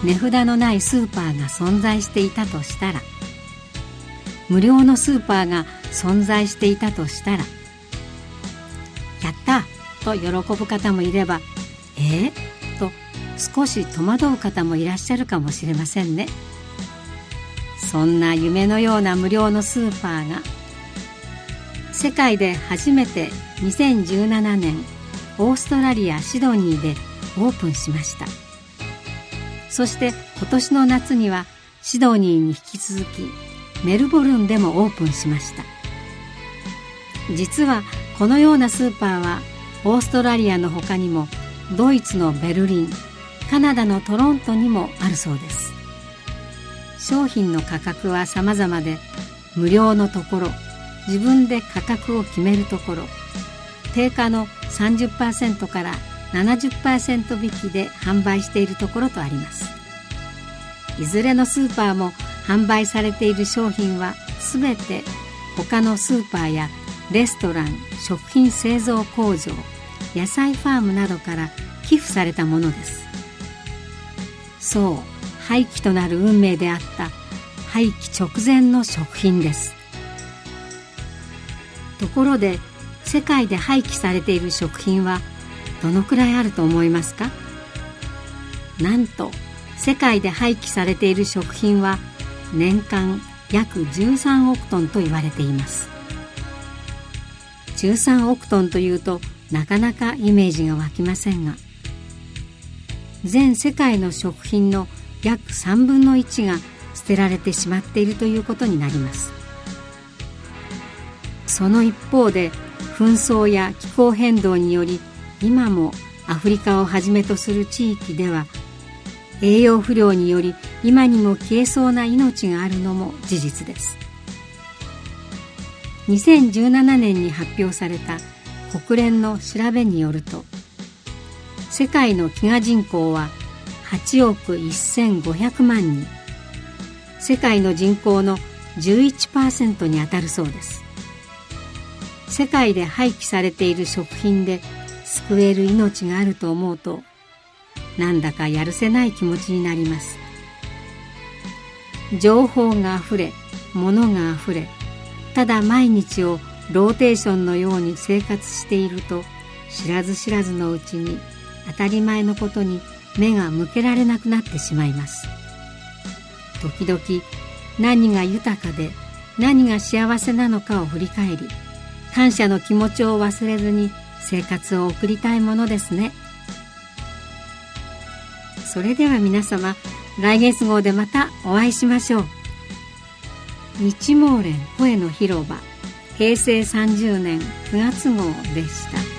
値札のないスーパーが存在していたとしたら、無料のスーパーが存在していたとしたら、やったと喜ぶ方もいれば、と少し戸惑う方もいらっしゃるかもしれませんね。そんな夢のような無料のスーパーが世界で初めて2017年オーストラリア・シドニーでオープンしました。そして今年の夏にはシドニーに引き続きメルボルンでもオープンしました。実はこのようなスーパーはオーストラリアの他にもドイツのベルリン、カナダのトロントにもあるそうです。商品の価格は様々で、無料のところ、自分で価格を決めるところ、定価の 30% から 70% 引きで販売しているところとあります。いずれのスーパーも販売されている商品はすべて他のスーパーやレストラン、食品製造工場、野菜ファームなどから寄付されたものです。そう、廃棄となる運命であった廃棄直前の食品です。ところで、世界で廃棄されている食品はどのくらいあると思いますか？なんと、世界で廃棄されている食品は年間約13億トンと言われています。13億トンというとなかなかイメージが湧きませんが、全世界の食品の約3分の1が捨てられてしまっているということになります。その一方で、紛争や気候変動により今もアフリカをはじめとする地域では栄養不良により今にも消えそうな命があるのも事実です。2017年に発表された国連の調べによると、世界の飢餓人口は8億1500万人、世界の人口の 11% にあたるそうです。世界で廃棄されている食品で救える命があると思うと、なんだかやるせない気持ちになります。情報があふれ、物があふれ、ただ毎日をローテーションのように生活していると、知らず知らずのうちに当たり前のことに目が向けられなくなってしまいます。時々何が豊かで何が幸せなのかを振り返り、感謝の気持ちを忘れずに生活を送りたいものですね。それでは皆様、来月号でまたお会いしましょう。日毛連声の広場、平成30年9月号でした。